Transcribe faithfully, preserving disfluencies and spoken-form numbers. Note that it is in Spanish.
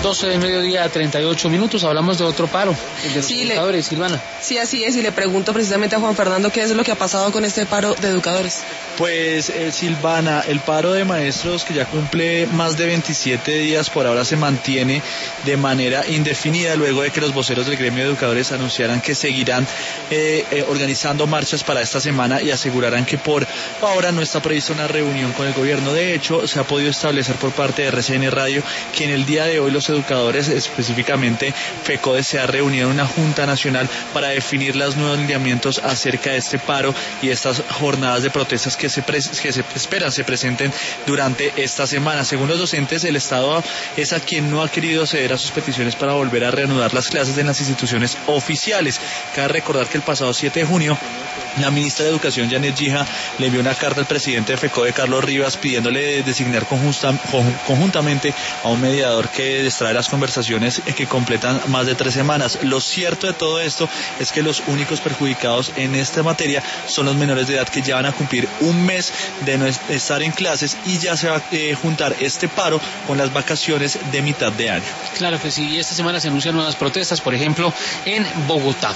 doce de mediodía, treinta y ocho minutos, hablamos de otro paro, el de los sí, educadores, le... Silvana. Sí, así es, y le pregunto precisamente a Juan Fernando qué es lo que ha pasado con este paro de educadores. Pues eh, Silvana, el paro de maestros que ya cumple más de veintisiete días por ahora se mantiene de manera indefinida luego de que los voceros del gremio de educadores anunciaran que seguirán eh, eh, organizando marchas para esta semana y asegurarán que por ahora no está prevista una reunión con el gobierno. De hecho, se ha podido establecer por parte de R C N Radio que en el día de hoy los educadores, específicamente FECODE, se ha reunido en una junta nacional para definir los nuevos lineamientos acerca de este paro y estas jornadas de protestas que se, pre que se esperan se presenten durante esta semana. Según los docentes, el Estado es a quien no ha querido ceder a sus peticiones para volver a reanudar las clases en las instituciones oficiales. Cabe recordar que el pasado siete de junio la ministra de Educación, Janet Gija, le envió una carta al presidente de FECODE, Carlos Rivas, pidiéndole designar conjunta, conjuntamente a un mediador que destrae las conversaciones que completan más de tres semanas. Lo cierto de todo esto es que los únicos perjudicados en esta materia son los menores de edad, que ya van a cumplir un mes de no estar en clases y ya se va a eh, juntar este paro con las vacaciones de mitad de año. Claro que sí, y esta semana se anuncian nuevas protestas, por ejemplo, en Bogotá.